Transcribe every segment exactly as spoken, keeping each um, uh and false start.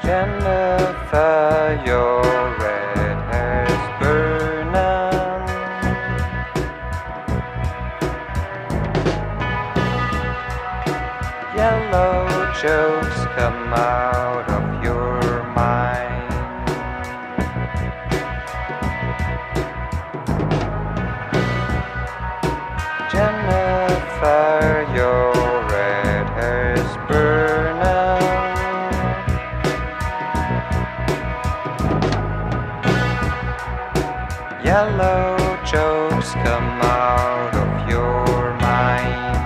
Jennifer, your red hair's burning. Yellow jokes come out of your mind. Jennifer, your red hair's burning. Yellow jokes come out of your mind.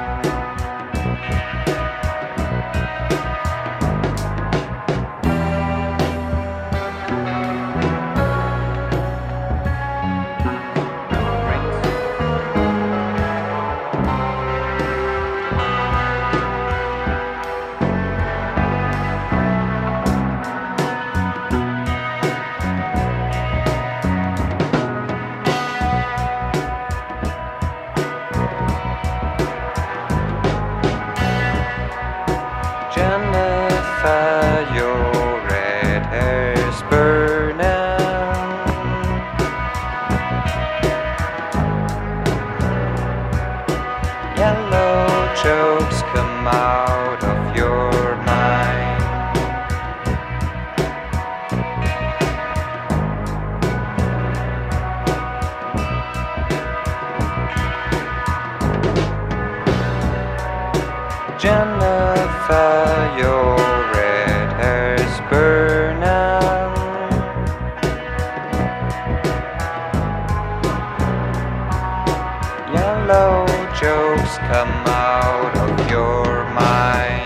Jennifer, your red hair's burning. Yellow jokes come out of your mind. Jennifer, your red hair's burning. Yellow jokes come out of your mind.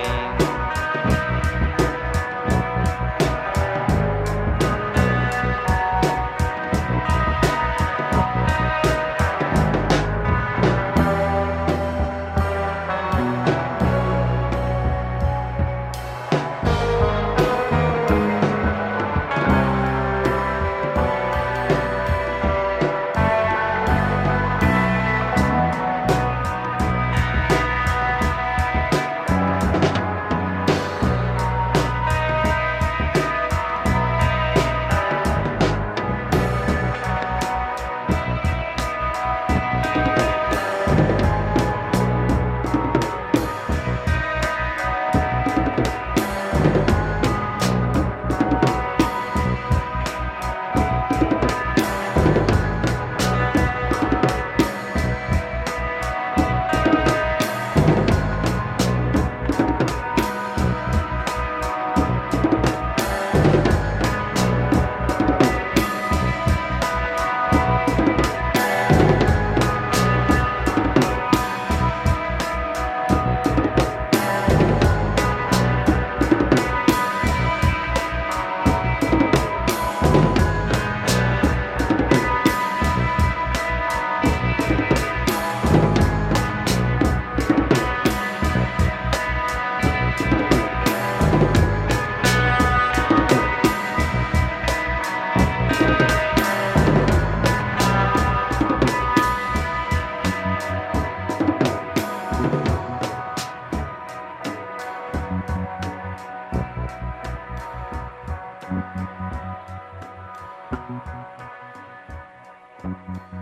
Thank you.